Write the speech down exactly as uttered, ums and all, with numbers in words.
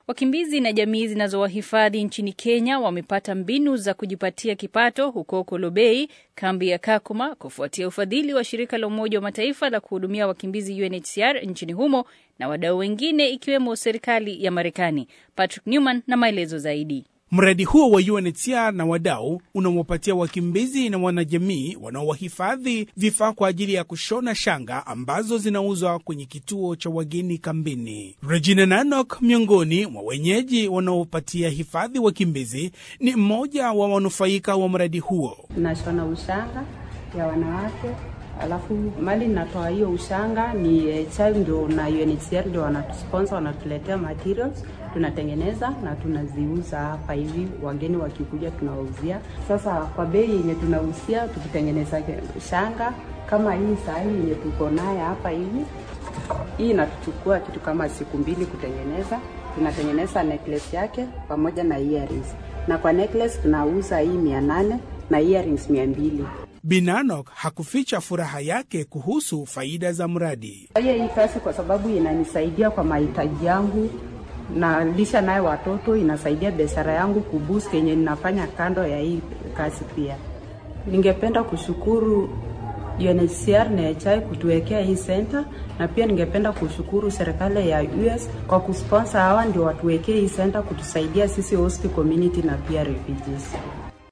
Wakimbizi na jamii zinazowahifadhi nchini Kenya wamepata mbinu za kujipatia kipato huko Kolobei, kambi ya Kakuma, kufuatia ufadhili wa shirika la Umoja wa Mataifa la kuhudumia wakimbizi U N H C R nchini humo na wadau wengine ikiwemo serikali ya Marekani. Patrick Newman na maelezo zaidi. Mradi huo wa U N H C R na wadau unawapatia wakimbizi na wanajamii wanaowahifadhi vifaa kwa ajili ya kushona shanga ambazo zinauzwa kwenye kituo cha wageni kambini. Regina Nanok, miongoni mwa wenyeji wanaopatia hifadhi wakimbizi, ni mmoja wa wanufaika wa mradi huo. Tunashona ushanga ya wanawake, alafu mali natoa hiyo ushanga ni child ndio na U N H C R ndio wanatusponsor, wanatuletea materials, tunatengeneza na tunaziuza hapa hivi, wageni wakikuja tunawauzia. Sasa kwa bei yenye tunauzia, tukitengeneza shanga kama hii sahi yenye tuko nayo hapa hivi, hii inatuchukua kitu kama siku mbili kutengeneza. Tunatengeneza necklace yake pamoja na earrings, na kwa necklace tunauza hii mia nane na earrings mia mbili. Binanok hakuficha furaha yake kuhusu faida za mradi. Hii kazi kwa sababu inanisaidia kwa mahitaji yangu na lisha naye watoto, inasaidia biashara yangu kuboost yenye ninafanya kando ya hii kazi pia. Ningependa kushukuru U N H C R na H I kutuwekea hii center, na pia ningependa kushukuru serikali ya U S kwa kusponsor hawa ndio watuwekee hii center kutusaidia sisi host community na pia refugees.